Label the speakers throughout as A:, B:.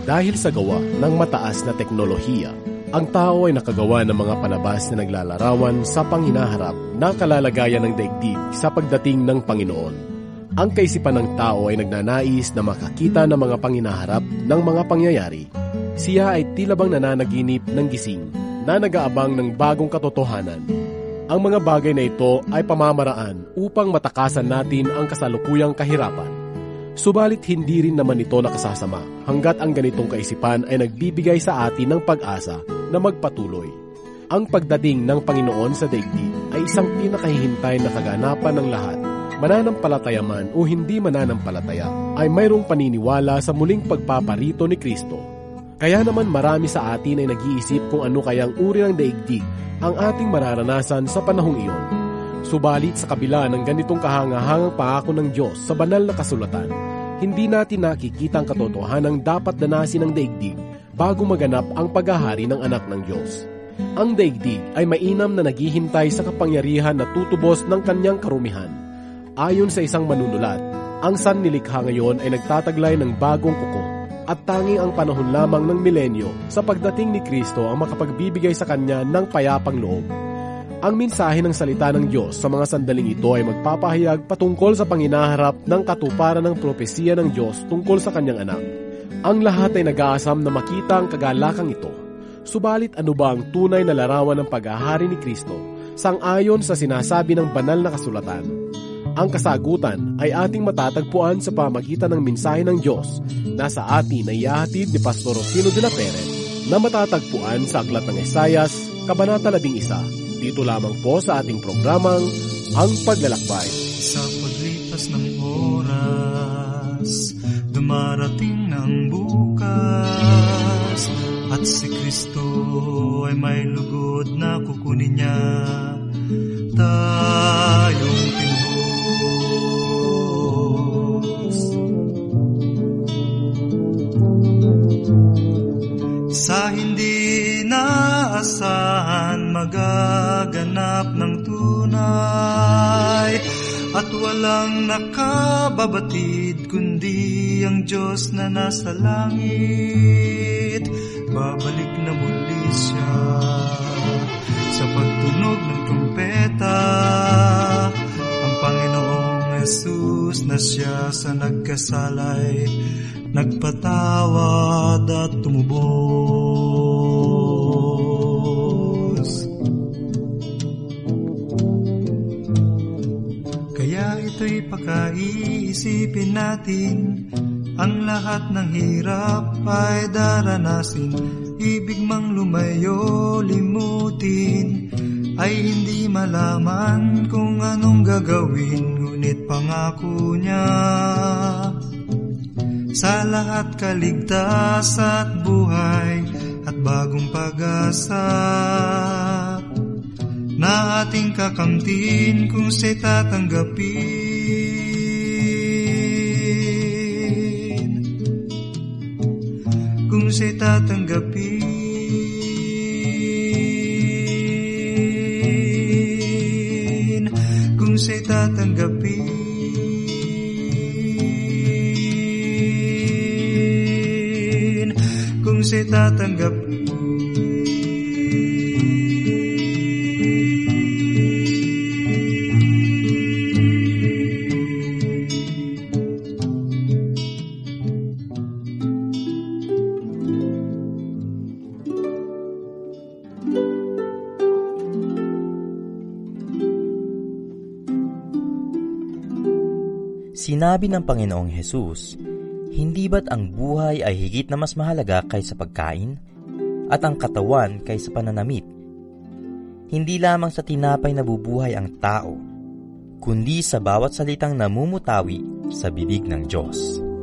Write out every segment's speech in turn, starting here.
A: Dahil sa gawa ng mataas na teknolohiya, ang tao ay nakagawa ng mga palabas na naglalarawan sa panghinaharap na kalalagayan ng daigdig sa pagdating ng Panginoon. Ang kaisipan ng tao ay nagnanais na makakita ng mga panghinaharap ng mga pangyayari. Siya ay tila bang nananaginip ng gising na nag-aabang ng bagong katotohanan. Ang mga bagay na ito ay pamamaraan upang matakasan natin ang kasalukuyang kahirapan. Subalit hindi rin naman ito nakasasama hanggat ang ganitong kaisipan ay nagbibigay sa atin ng pag-asa na magpatuloy. Ang pagdating ng Panginoon sa daigdig ay isang pinakahihintay na kaganapan ng lahat. Mananampalataya man o hindi mananampalataya ay mayroong paniniwala sa muling pagpaparito ni Kristo. Kaya naman marami sa atin ay nag-iisip kung ano kayang uri ng daigdig ang ating mararanasan sa panahong iyon. Subalit sa kabila ng ganitong kahangahangang pangako ng Diyos sa banal na kasulatan, hindi natin nakikita ang katotohanang dapat danasin ng daigdig bago maganap ang paghahari ng anak ng Diyos. Ang daigdig ay mainam na naghihintay sa kapangyarihan na tutubos ng kanyang karumihan. Ayon sa isang manunulat, ang sannilikha ngayon ay nagtataglay ng bagong kuko at tanging ang panahon lamang ng milenyo sa pagdating ni Kristo ang makapagbibigay sa kanya ng payapang loob. Ang mensahe ng salita ng Diyos sa mga sandaling ito ay magpapahayag patungkol sa panginaharap ng katuparan ng propesiya ng Diyos tungkol sa kanyang anak. Ang lahat ay nag-aasam na makita ang kagalakang ito. Subalit ano ba ang tunay na larawan ng paghahari ni Kristo sang-ayon sa sinasabi ng banal na kasulatan? Ang kasagutan ay ating matatagpuan sa pamagitan ng mensahe ng Diyos na sa atin ay ihahatid ni Pastor Rufino de la Peret na matatagpuan sa Aklat ng Isayas, Kabanata 11. Dito lamang po sa ating programang Ang Paglalakbay.
B: Sa paglipas ng oras, dumarating ng bukas, at si Kristo ay may lugod na kukunin niya tayong tinubos. Sa hindi inaasahan magaganap ng tunay, at walang nakababatid kundi ang Diyos na nasa langit. Babalik na muli siya sa pagtunog ng trumpeta, ang Panginoong Jesus na siya sa nagkasalay, nagpatawad at tumubos. Kaya ito'y pakaiisipin natin, ang lahat ng hirap ay daranasin, ibig mang lumayo, limutin, ay hindi malaman kung anong gagawin, ngunit pangako niya sa lahat kaligtas at buhay at bagong pag-asa na ating kakamtin kung siya'y tatanggapin. Kung siya'y tatanggapin. Kung siya'y tatanggapin. Kung siya'y tatanggapin.
C: Sinabi ng Panginoong Hesus, hindi ba't ang buhay ay higit na mas mahalaga kaysa pagkain, at ang katawan kaysa pananamit? Hindi lamang sa tinapay nabubuhay ang tao, kundi sa bawat salitang namumutawi sa bibig ng Diyos.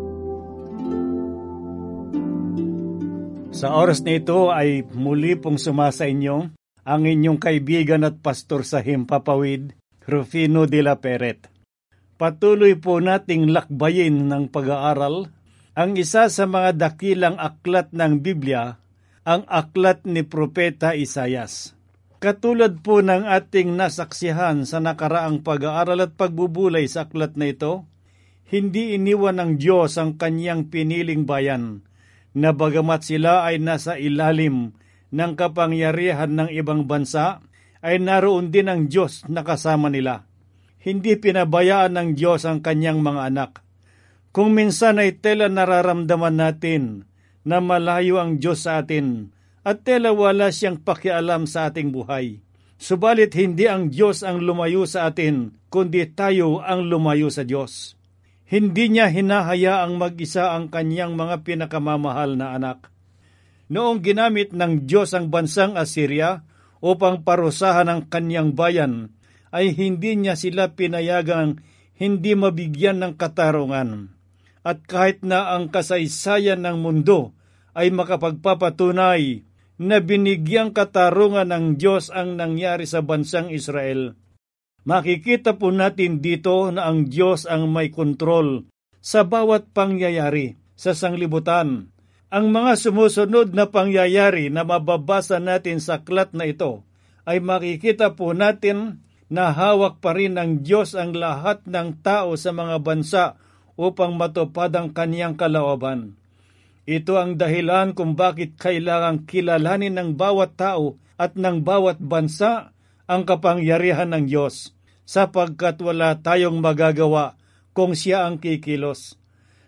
D: Sa oras na ito ay muli pong sumasa inyo ang inyong kaibigan at pastor sa Himpapawid, Rufino de la Peret. Patuloy po nating lakbayin ng pag-aaral ang isa sa mga dakilang aklat ng Biblia, ang aklat ni Propeta Isayas. Katulad po ng ating nasaksihan sa nakaraang pag-aaral at pagbubulay sa aklat na ito, hindi iniwan ng Diyos ang kanyang piniling bayan na bagamat sila ay nasa ilalim ng kapangyarihan ng ibang bansa, ay naroon din ang Diyos na kasama nila. Hindi pinabayaan ng Diyos ang kanyang mga anak. Kung minsan ay tela nararamdaman natin na malayo ang Diyos sa atin at tela wala siyang pakialam sa ating buhay. Subalit hindi ang Diyos ang lumayo sa atin, kundi tayo ang lumayo sa Diyos. Hindi niya hinahayaang mag-isa ang kanyang mga pinakamamahal na anak. Noong ginamit ng Diyos ang bansang Assyria upang parusahan ang kanyang bayan, ay hindi niya sila pinayagang hindi mabigyan ng katarungan. At kahit na ang kasaysayan ng mundo ay makapagpapatunay na binigyang katarungan ng Diyos ang nangyari sa bansang Israel, makikita po natin dito na ang Diyos ang may kontrol sa bawat pangyayari sa sanglibutan. Ang mga sumusunod na pangyayari na mababasa natin sa aklat na ito ay makikita po natin na hawak pa rin ng Diyos ang lahat ng tao sa mga bansa upang matupad ang kaniyang kalooban. Ito ang dahilan kung bakit kailangang kilalanin ng bawat tao at ng bawat bansa ang kapangyarihan ng Diyos, sapagkat wala tayong magagawa kung siya ang kikilos.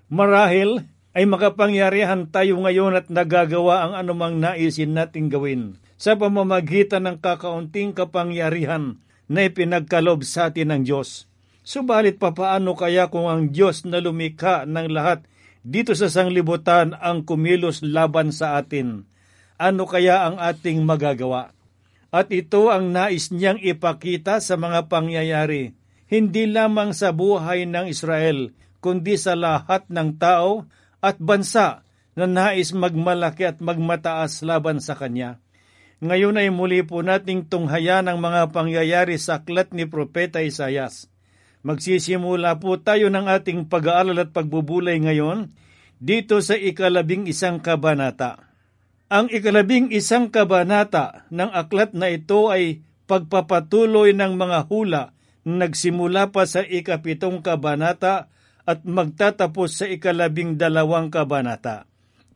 D: Marahil ay makapangyarihan tayo ngayon at nagagawa ang anumang naisin nating gawin sa pamamagitan ng kakaunting kapangyarihan na ipinagkalob sa atin ng Diyos. Subalit papaano kaya kung ang Diyos na lumikha ng lahat dito sa sanglibutan ang kumilos laban sa atin? Ano kaya ang ating magagawa? At ito ang nais niyang ipakita sa mga pangyayari, hindi lamang sa buhay ng Israel, kundi sa lahat ng tao at bansa na nais magmalaki at magmataas laban sa Kanya. Ngayon ay muli po nating tunghayan ang mga pangyayari sa aklat ni Propeta Isaias. Magsisimula po tayo ng ating pag-aaral at pagbubulay ngayon dito sa 11 kabanata. Ang 11 kabanata ng aklat na ito ay pagpapatuloy ng mga hula na nagsimula pa sa 7 kabanata at magtatapos sa 12 kabanata.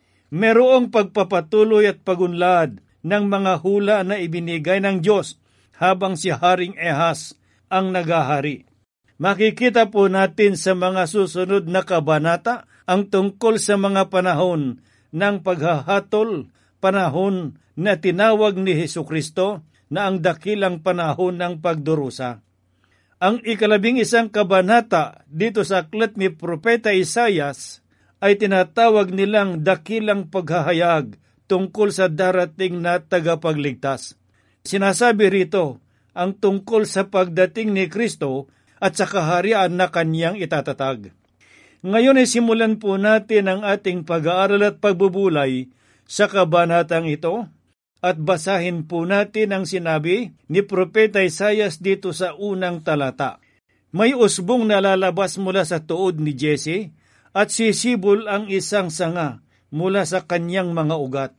D: Merong pagpapatuloy at pagunlad ng mga hula na ibinigay ng Diyos habang si Haring Ehas ang nagahari. Makikita po natin sa mga susunod na kabanata ang tungkol sa mga panahon ng paghahatol, panahon na tinawag ni Hesukristo na ang dakilang panahon ng pagdurusa. Ang 11 kabanata dito sa aklat ni Propeta Isaias ay tinatawag nilang dakilang paghahayag tungkol sa darating na tagapagligtas. Sinasabi rito ang tungkol sa pagdating ni Kristo at sa kaharian na Kanyang itatatag. Ngayon ay simulan po natin ang ating pag-aaral at pagbubulay sa kabanatang ito at basahin po natin ang sinabi ni Propeta Isaias dito sa unang talata. May usbong na lalabas mula sa tuod ni Jesse at sisibol ang isang sanga mula sa kanyang mga ugat.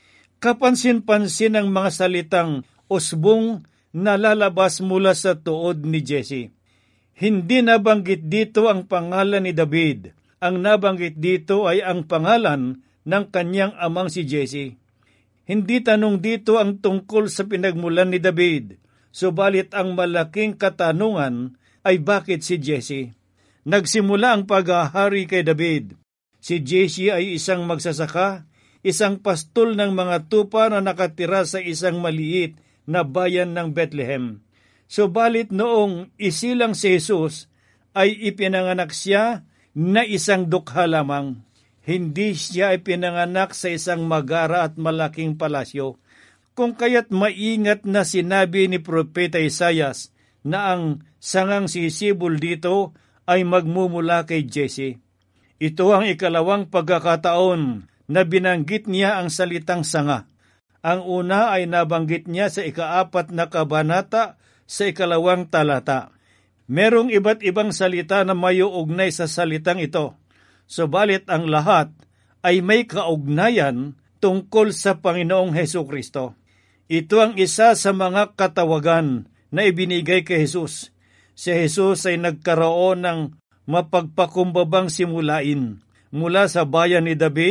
D: Kapansin-pansin ang mga salitang usbong na lalabas mula sa tuod ni Jesse. Hindi nabanggit dito ang pangalan ni David. Ang nabanggit dito ay ang pangalan ng kanyang amang si Jesse. Hindi tanong dito ang tungkol sa pinagmulan ni David, subalit ang malaking katanungan ay bakit si Jesse. Nagsimula ang paghahari kay David. Si Jesse ay isang magsasaka, isang pastol ng mga tupa na nakatira sa isang maliit na bayan ng Bethlehem. Subalit noong isilang si Jesus ay ipinanganak siya na isang dukha lamang. Hindi siya ipinanganak sa isang magara at malaking palasyo. Kung kaya't maingat na sinabi ni Propeta Isaias na ang sangang sisibol dito ay magmumula kay Jesse. Ito ang ikalawang pagkakataon na binanggit niya ang salitang sanga. Ang una ay nabanggit niya sa 4 na kabanata sa 2 talata. Merong iba't ibang salita na may ugnay sa salitang ito, subalit ang lahat ay may kaugnayan tungkol sa Panginoong Hesukristo. Ito ang isa sa mga katawagan na ibinigay kay Jesus. Si Jesus ay nagkaroon ng mapagpakumbabang simulain mula sa bayan ni David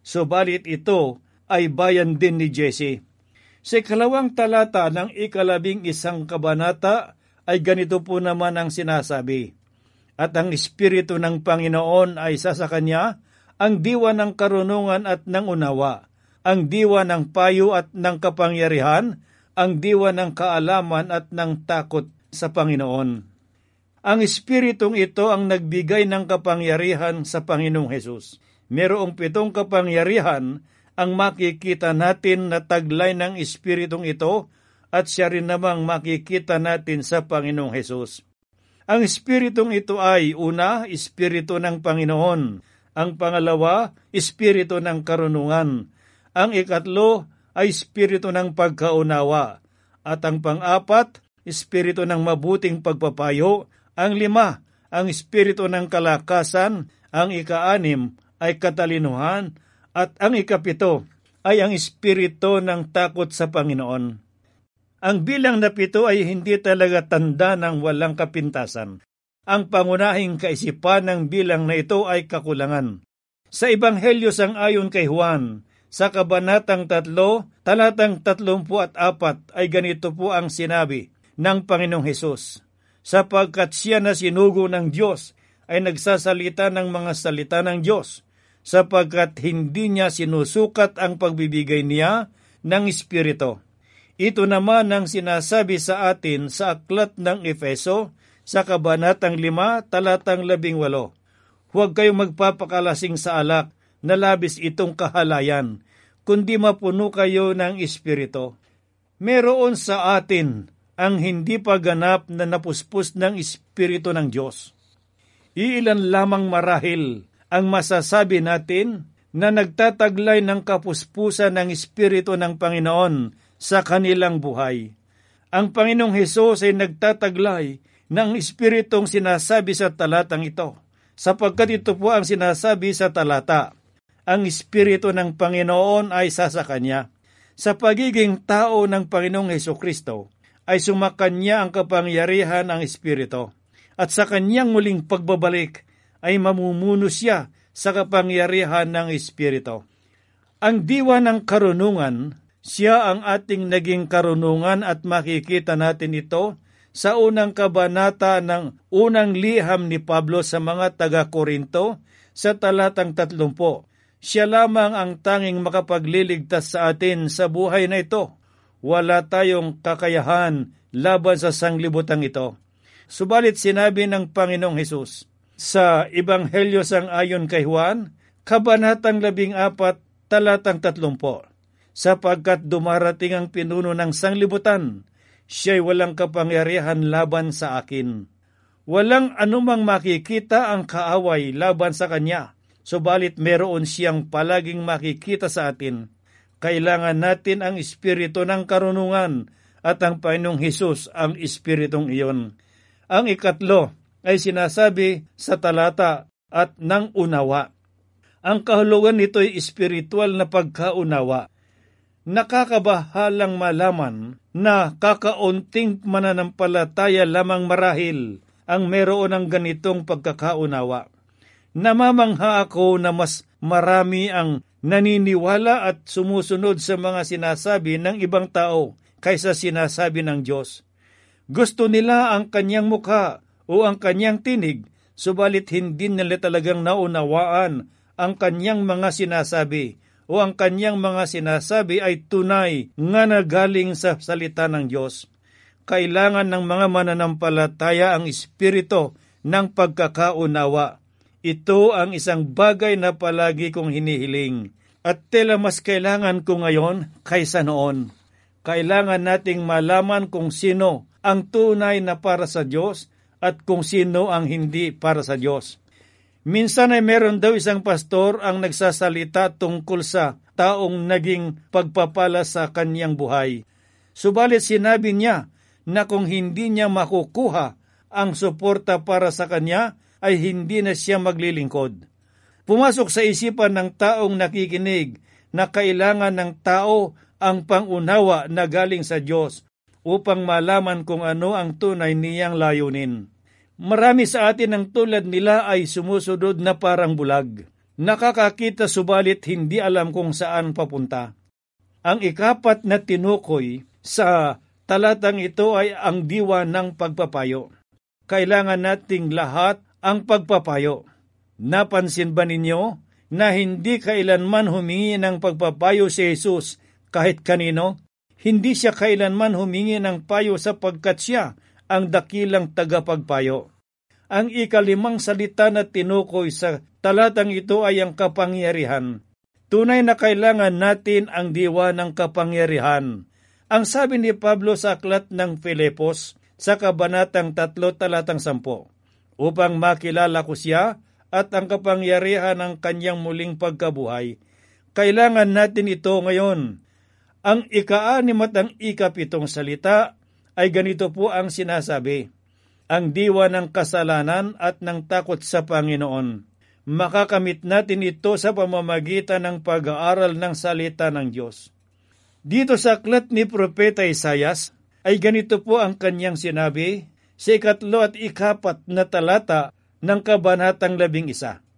D: subalit ito ay bayan din ni Jesse. Sa 2 talata ng 11 kabanata ay ganito po naman ang sinasabi. At ang Espiritu ng Panginoon ay sa kanya, ang diwa ng karunungan at ng unawa, ang diwa ng payo at ng kapangyarihan, ang diwa ng kaalaman at ng takot sa Panginoon. Ang Espiritong ito ang nagbigay ng kapangyarihan sa Panginoong Hesus. Merong 7 kapangyarihan ang makikita natin na taglay ng Espiritong ito at siya rin namang makikita natin sa Panginoong Hesus. Ang Espiritong ito ay una, Espiritu ng Panginoon. Ang pangalawa, Espiritu ng karunungan. Ang ikatlo ay Espiritu ng pagkaunawa. At ang pang-apat, Espiritu ng mabuting pagpapayo. Ang 5, ang Espiritu ng kalakasan. Ang ika-6 ay katalinuhan. At ang ika-7 ay ang Espiritu ng takot sa Panginoon. Ang bilang na 7 ay hindi talaga tanda ng walang kapintasan. Ang pangunahing kaisipan ng bilang na ito ay kakulangan. Sa Ebanghelyo sang-ayon kay Juan, sa kabanatang 3, talatang 34 ay ganito po ang sinabi ng Panginoong Hesus. Sapagkat siya na sinugo ng Diyos ay nagsasalita ng mga salita ng Diyos, sapagkat hindi niya sinusukat ang pagbibigay niya ng Espiritu. Ito naman ang sinasabi sa atin sa aklat ng Efeso sa kabanatang 5, talatang 18. Huwag kayong magpapakalasing sa alak na labis itong kahalayan, kundi mapuno kayo ng Espiritu. Meron sa atin ang hindi pa ganap na napuspos ng Espiritu ng Diyos. Iilan lamang marahil ang masasabi natin na nagtataglay ng kapuspusan ng Espiritu ng Panginoon sa kanilang buhay. Ang Panginoong Hesus ay nagtataglay ng Espiritong sinasabi sa talatang ito, sapagkat ito po ang sinasabi sa talata. Ang Espiritu ng Panginoon ay sa Kanya. Sa pagiging tao ng Panginoong Hesukristo ay sumakanya ang kapangyarihan ng Espiritu. At sa Kanyang muling pagbabalik ay mamumuno siya sa kapangyarihan ng Espiritu. Ang diwa ng karunungan, siya ang ating naging karunungan at makikita natin ito sa unang kabanata ng unang liham ni Pablo sa mga taga-Korinto sa talatang 30. Siya lamang ang tanging makapagliligtas sa atin sa buhay na ito. Wala tayong kakayahan laban sa sanglibutang ito. Subalit sinabi ng Panginoong Hesus sa Ebanghelyo sang-ayon kay Juan, kabanatang 14, talatang 30. Sapagkat dumarating ang pinuno ng sanglibutan, siya'y walang kapangyarihan laban sa akin. Walang anumang makikita ang kaaway laban sa kanya, subalit meron siyang palaging makikita sa atin. Kailangan natin ang Espiritu ng karunungan at ang Panginoong Hesus ang Espiritong iyon. Ang ikatlo ay sinasabi sa talata at ng unawa. Ang kahulugan nito ay espiritual na pagkaunawa. Nakakabahalang malaman na kakaunting mananampalataya lamang marahil ang meron ng ganitong pagkakaunawa. Namamangha ako na mas marami ang naniniwala at sumusunod sa mga sinasabi ng ibang tao kaysa sinasabi ng Diyos. Gusto nila ang kanyang mukha o ang kanyang tinig, subalit hindi nila talagang naunawaan ang kanyang mga sinasabi o ang kanyang mga sinasabi ay tunay nga nagaling sa salita ng Diyos. Kailangan ng mga mananampalataya ang espiritu ng pagkakaunawa. Ito ang isang bagay na palagi kong hinihiling. At tela mas kailangan ko ngayon kaysa noon. Kailangan nating malaman kung sino ang tunay na para sa Diyos at kung sino ang hindi para sa Diyos. Minsan ay meron daw isang pastor ang nagsasalita tungkol sa taong naging pagpapala sa kanyang buhay. Subalit sinabi niya na kung hindi niya makukuha ang suporta para sa kanya, ay hindi na siya maglilingkod. Pumasok sa isipan ng taong nakikinig na kailangan ng tao ang pangunawa na galing sa Diyos upang malaman kung ano ang tunay niyang layunin. Marami sa atin ang tulad nila ay sumusunod na parang bulag. nakakakita subalit hindi alam kung saan papunta. Ang ikapat na tinukoy sa talatang ito ay ang diwa ng pagpapayo. Kailangan nating lahat ang pagpapayo. Napansin ba ninyo na hindi kailanman humingi ng pagpapayo si Jesus kahit kanino? Hindi siya kailanman humingi ng payo sapagkat siya ang dakilang tagapagpayo. Ang ikalimang salita na tinukoy sa talatang ito ay ang kapangyarihan. Tunay na kailangan natin ang diwa ng kapangyarihan. Ang sabi ni Pablo sa aklat ng Filipos sa kabanatang 3 talatang 10, upang makilala ko siya at ang kapangyarihan ng kanyang muling pagkabuhay. Kailangan natin ito ngayon. Ang ika-6 at ang ika-7 salita ay ganito po ang sinasabi. Ang diwa ng kasalanan at ng takot sa Panginoon. Makakamit natin ito sa pamamagitan ng pag-aaral ng salita ng Diyos. Dito sa aklat ni Propeta Isayas ay ganito po ang kanyang sinabi sa 3 at 4 na talata ng kabanatang 11.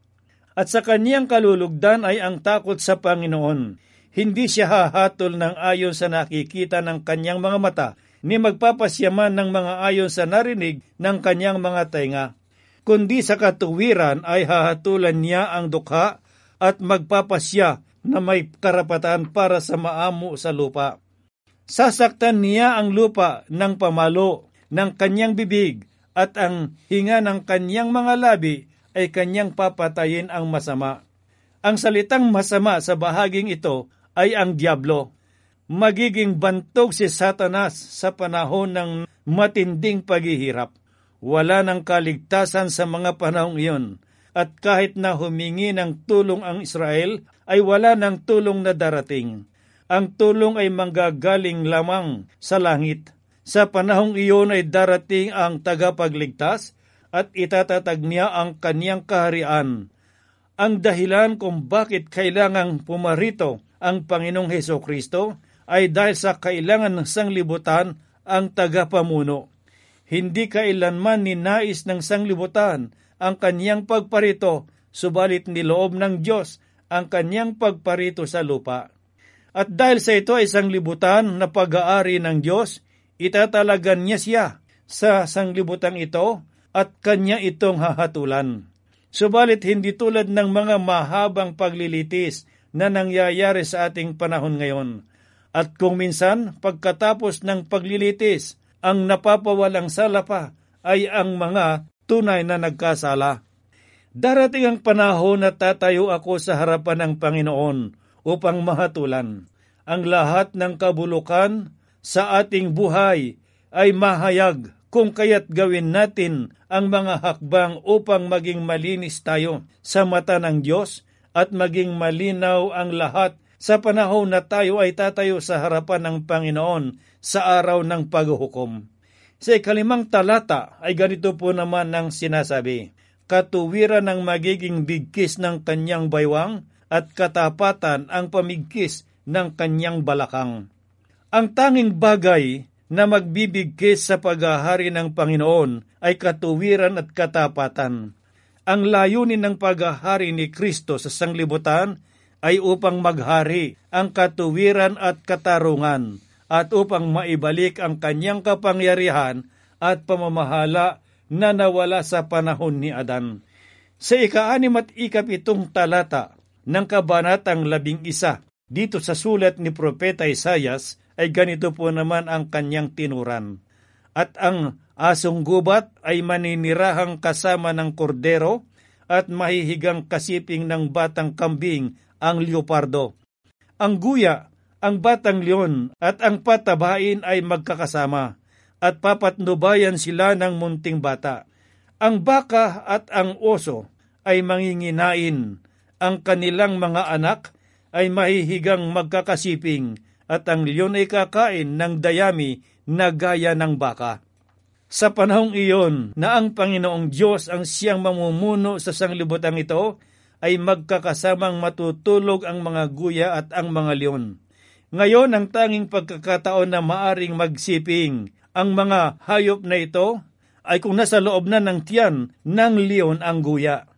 D: At sa kanyang kalulugdan ay ang takot sa Panginoon. Hindi siya hahatol ng ayon sa nakikita ng kanyang mga mata, ni magpapasyaman ng mga ayon sa narinig ng kanyang mga tainga. Kundi sa katuwiran ay hahatulan niya ang dukha at magpapasya na may karapatan para sa maamo sa lupa. Sasaktan niya ang lupa ng pamalo ng kanyang bibig at ang hinga ng kanyang mga labi ay kanyang papatayin ang masama. Ang salitang masama sa bahaging ito ay ang diablo. Magiging bantog si Satanas sa panahon ng matinding paghihirap. Wala nang kaligtasan sa mga panahong iyon, at kahit na humingi ng tulong ang Israel, ay wala ng tulong na darating. Ang tulong ay manggagaling lamang sa langit. Sa panahong iyon ay darating ang tagapagligtas at itatatag niya ang kaniyang kaharian. Ang dahilan kung bakit kailangang pumarito ang Panginoong Hesukristo ay dahil sa kailangan ng sanglibutan ang tagapamuno. Hindi kailanman ninais ng sanglibutan ang kanyang pagparito, subalit niloob ng Diyos ang kanyang pagparito sa lupa. At dahil sa ito ay sanglibutan na pag-aari ng Diyos, itatalagan niya siya sa sanglibutan ito at kanya itong hahatulan. Subalit hindi tulad ng mga mahabang paglilitis na nangyayari sa ating panahon ngayon. At kung minsan, pagkatapos ng paglilitis, ang napapawalang sala pa ay ang mga tunay na nagkasala. Darating ang panahon na tatayo ako sa harapan ng Panginoon upang mahatulan. Ang lahat ng kabulukan sa ating buhay ay mahayag kung kaya't gawin natin ang mga hakbang upang maging malinis tayo sa mata ng Diyos at maging malinaw ang lahat sa panahon na tayo ay tatayo sa harapan ng Panginoon sa araw ng paghuhukom. Sa 5 talata ay ganito po naman ang sinasabi, katuwiran ng magiging bigkis ng kanyang baywang at katapatan ang pamigkis ng kanyang balakang. Ang tanging bagay na magbibigkis sa paghahari ng Panginoon ay katuwiran at katapatan. Ang layunin ng paghahari ni Kristo sa sanglibutan ay upang maghari ang katuwiran at katarungan at upang maibalik ang kanyang kapangyarihan at pamamahala na nawala sa panahon ni Adan. Sa 6 at 7 talata ng kabanatang 11 dito sa sulat ni Propeta Isayas ay ganito po naman ang kanyang tinuran. At ang asong gubat ay maninirahang kasama ng kordero at mahihigang kasiping ng batang kambing ang leopardo. Ang guya, ang batang leon at ang patabain ay magkakasama at papatnubayan sila ng munting bata. Ang baka at ang oso ay manginginain. Ang kanilang mga anak ay mahihigang magkakasiping at ang leon ay kakain ng dayami na gaya ng baka. Sa panahong iyon na ang Panginoong Diyos ang siyang mamumuno sa sanglibutan ito, ay magkakasamang matutulog ang mga guya at ang mga leon. Ngayon ang tanging pagkakataon na maaring magsiping ang mga hayop na ito ay kung nasa loob na ng tiyan ng leon ang guya.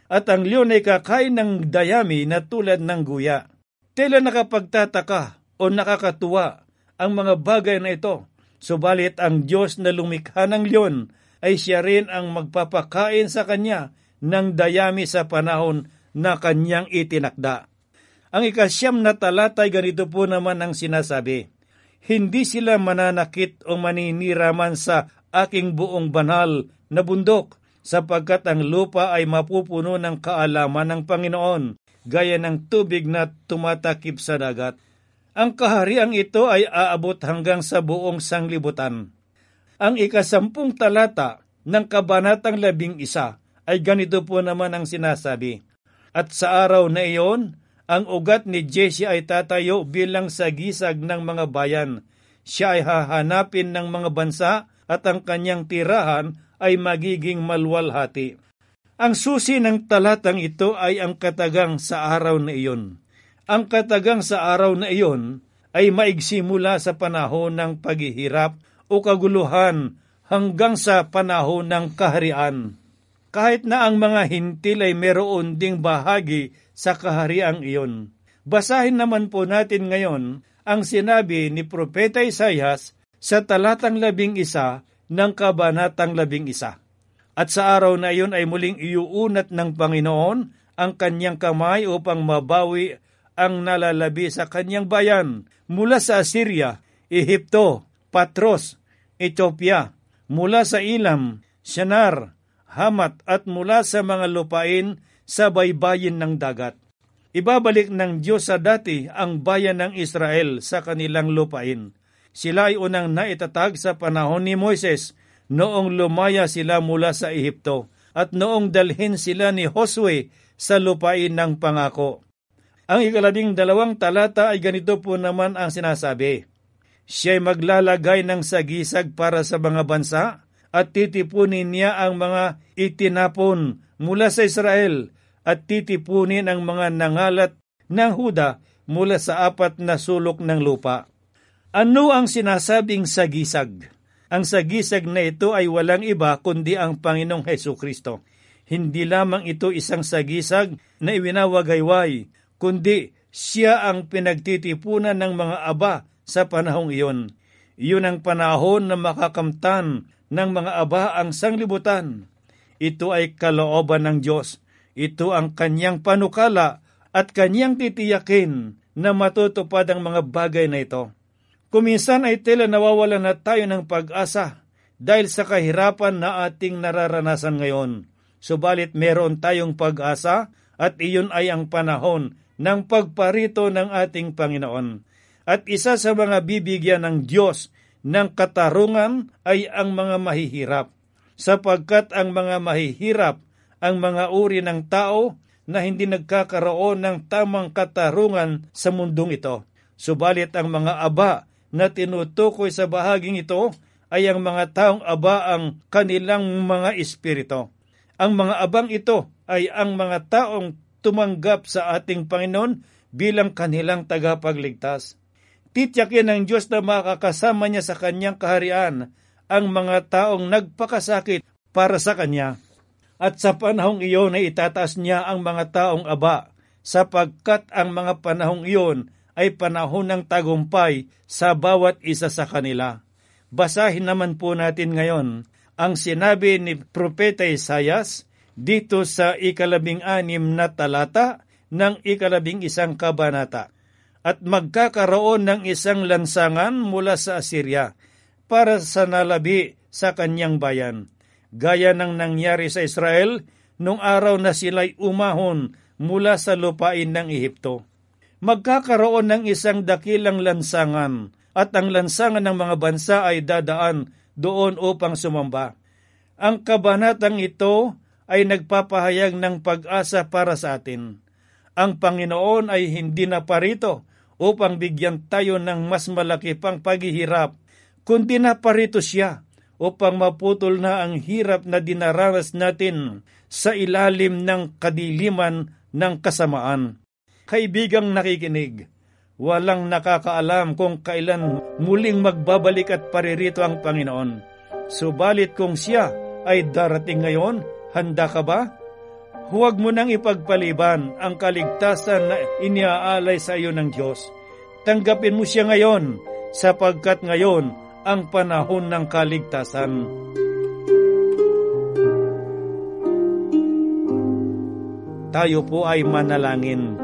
D: at ang leon ay kakain ng dayami na tulad ng guya. Tila nakapagtataka o nakakatuwa ang mga bagay na ito, subalit ang Diyos na lumikha ng leon ay siya rin ang magpapakain sa kanya ng dayami sa panahon na kanyang itinakda. Ang 9 na talata ay ganito po naman ang sinasabi, hindi sila mananakit o maniniraman sa aking buong banal na bundok, sapagkat ang lupa ay mapupuno ng kaalaman ng Panginoon, gaya ng tubig na tumatakip sa dagat. Ang kahariang ito ay aabot hanggang sa buong sanglibutan. Ang 10 talata ng Kabanatang 11 ay ganito po naman ang sinasabi, at sa araw na iyon, ang ugat ni Jesse ay tatayo bilang sagisag ng mga bayan. Siya ay hahanapin ng mga bansa at ang kanyang tirahan ay magiging malwalhati. Ang susi ng talatang ito ay ang katagang sa araw na iyon. Ang katagang sa araw na iyon ay maigsi mula sa panahon ng paghihirap o kaguluhan hanggang sa panahon ng kaharian. Kahit na ang mga hintil ay meron ding bahagi sa kahariang iyon. Basahin naman po natin ngayon ang sinabi ni Propeta Isaias sa talatang 11 ng Kabanatang 11. At sa araw na iyon ay muling iuunat ng Panginoon ang kanyang kamay upang mabawi ang nalalabi sa kanyang bayan mula sa Assyria, Ehipto, Patros, Ethiopia, mula sa Ilam, Shinar, Hamat at mula sa mga lupain sa baybayin ng dagat. Ibabalik ng Diyos sa dati ang bayan ng Israel sa kanilang lupain. Sila ay unang naitatag sa panahon ni Moises noong lumaya sila mula sa Ehipto at noong dalhin sila ni Josue sa lupain ng pangako. Ang 12 talata ay ganito po naman ang sinasabi, siya'y maglalagay ng sagisag para sa mga bansa at titipunin niya ang mga itinapon mula sa Israel at titipunin ang mga nangalat ng Huda mula sa 4 na sulok ng lupa. Ano ang sinasabing sagisag? Ang sagisag na ito ay walang iba kundi ang Panginoong Hesukristo. Hindi lamang ito isang sagisag na iwinawagayway, kundi siya ang pinagtitipunan ng mga aba sa panahong iyon. Iyon ang panahon na makakamtan ng mga aba ang sanglibutan. Ito ay kalooban ng Diyos. Ito ang kanyang panukala at kanyang titiyakin na matutupad ang mga bagay na ito. Kuminsan ay tila nawawalan na tayo ng pag-asa dahil sa kahirapan na ating nararanasan ngayon. Subalit meron tayong pag-asa at iyon ay ang panahon ng pagparito ng ating Panginoon. At isa sa mga bibigyan ng Diyos ng katarungan ay ang mga mahihirap, sapagkat ang mga mahihirap ang mga uri ng tao na hindi nagkakaroon ng tamang katarungan sa mundong ito. Subalit ang mga aba na tinutukoy sa bahaging ito ay ang mga taong aba ang kanilang mga espiritu. Ang mga abang ito ay ang mga taong tumanggap sa ating Panginoon bilang kanilang tagapagligtas. Titiyakin ng Diyos na makakasama niya sa kanyang kaharian ang mga taong nagpakasakit para sa kanya. At sa panahong iyon ay itataas niya ang mga taong aba, sapagkat ang mga panahong iyon ay panahon ng tagumpay sa bawat isa sa kanila. Basahin naman po natin ngayon ang sinabi ni Propeta Isaias dito sa 16 na talata ng 11 kabanata. At magkakaroon ng isang lansangan mula sa Assyria para sa nalabi sa kanyang bayan, gaya ng nangyari sa Israel nung araw na sila'y umahon mula sa lupain ng Ehipto. Magkakaroon ng isang dakilang lansangan at ang lansangan ng mga bansa ay dadaan doon upang sumamba. Ang kabanatang ito ay nagpapahayag ng pag-asa para sa atin. Ang Panginoon ay hindi na parito upang bigyan tayo ng mas malaki pang paghihirap, kundi naparito siya upang maputol na ang hirap na dinaranas natin sa ilalim ng kadiliman ng kasamaan. Kaibigang nakikinig, walang nakakaalam kung kailan muling magbabalik at paririto ang Panginoon. Subalit kung siya ay darating ngayon, handa ka ba? Huwag mo nang ipagpaliban ang kaligtasan na iniaalay sa iyo ng Diyos. Tanggapin mo siya ngayon, sapagkat ngayon ang panahon ng kaligtasan. Tayo po ay manalangin.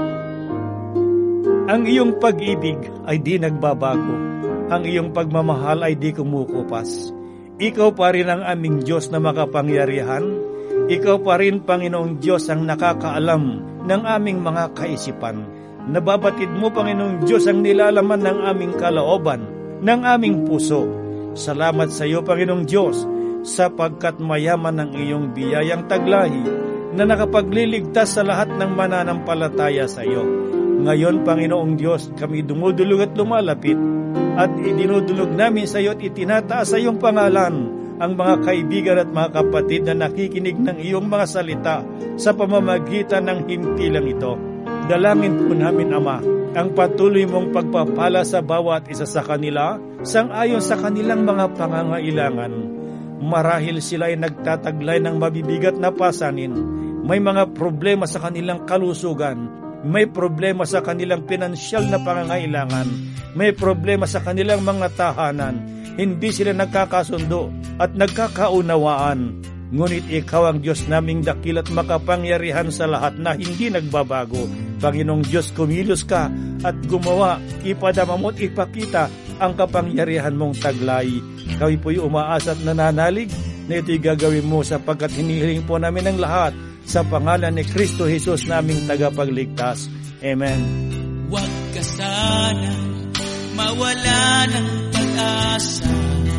D: Ang iyong pag-ibig ay di nagbabago. Ang iyong pagmamahal ay di kumukupas. Ikaw pa rin ang aming Diyos na makapangyarihan. Ikaw pa rin, Panginoong Diyos, ang nakakaalam ng aming mga kaisipan. Nababatid mo, Panginoong Diyos, ang nilalaman ng aming kalooban, ng aming puso. Salamat sa iyo, Panginoong Diyos, sapagkat mayaman ang iyong biyayang taglahi na nakapagliligtas sa lahat ng mananampalataya sa iyo. Ngayon, Panginoong Diyos, kami dumudulog at lumalapit at idinudulog namin sa iyo at itinataas sa iyong pangalan ang mga kaibigan at mga kapatid na nakikinig ng iyong mga salita sa pamamagitan ng himpilang ito. Dalangin po namin, Ama, ang patuloy mong pagpapala sa bawat isa sa kanila sang-ayon sa kanilang mga pangangailangan. Marahil sila ay nagtataglay ng mabibigat na pasanin, may mga problema sa kanilang kalusugan, may problema sa kanilang pinansyal na pangangailangan, may problema sa kanilang mga tahanan, hindi sila nagkakasundo at nagkakaunawaan. Ngunit ikaw ang Diyos naming dakil at makapangyarihan sa lahat na hindi nagbabago. Panginoong Diyos, kumilos ka at gumawa, ipadama mo at ipakita ang kapangyarihan mong taglay. Kami po'y umaasa at nananalig na ito'y gagawin mo sapagkat hinihiling po namin ang lahat sa pangalan ni Kristo Jesus naming tagapagligtas. Amen.
E: Huwag ka sana mawala ng pag-asa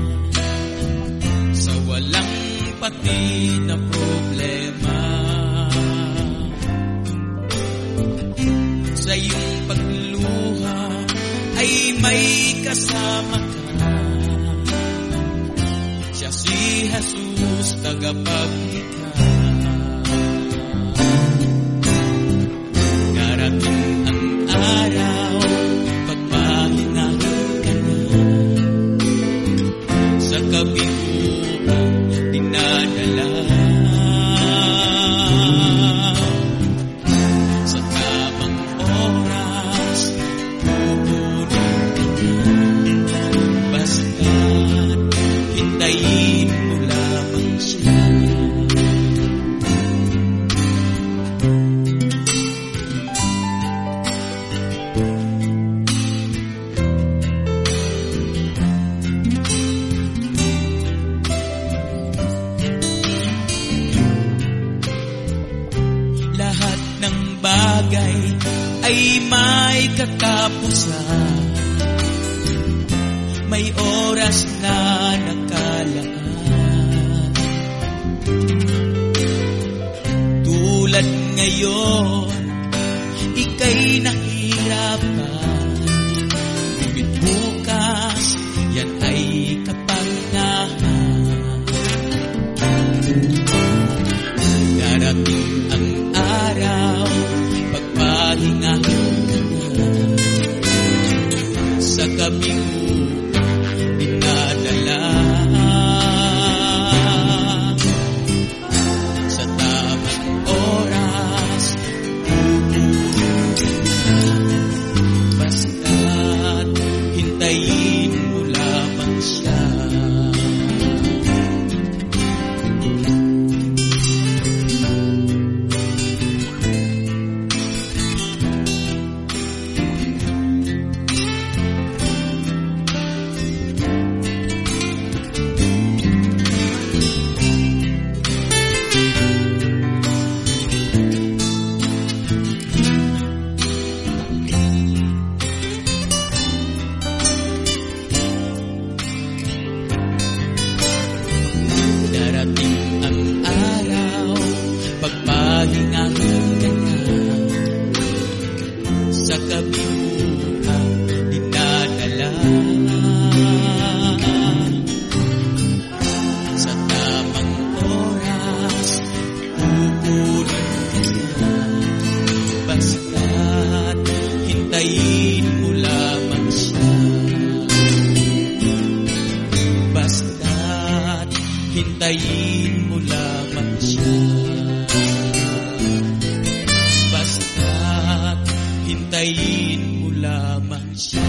E: sa walang pati na problema. Sa iyong pagluha ay may kasama ka. Siya si Jesus, tagapaglikha. Darating ang araw, pagpahingahin ka na. Sa kabiguan, dinadala. Sa tamang oras, pupunin ka na. Basta't hintayin mo lamang siya. Lahat ng bagay ay may katapusan. May oras na nakalaan. Tulad ngayon, ika'y nahirapan. Ngunit bukas, yan ay kapangyarihan. Darating ang araw, pagpahingahin ka na. Sa kabiguan, dinadala. Sa tamang oras, pupunin ka na. Basta't hintayin mo lamang siya. Darating ang araw, pagpahingahin ka na. Sa kabiguan, dinadala. Sa tamang oras, pupunin ka na. Basta't hintayin mo lamang siya. Basta't hintayin mo lamang siya. hintayin mo lamang siya.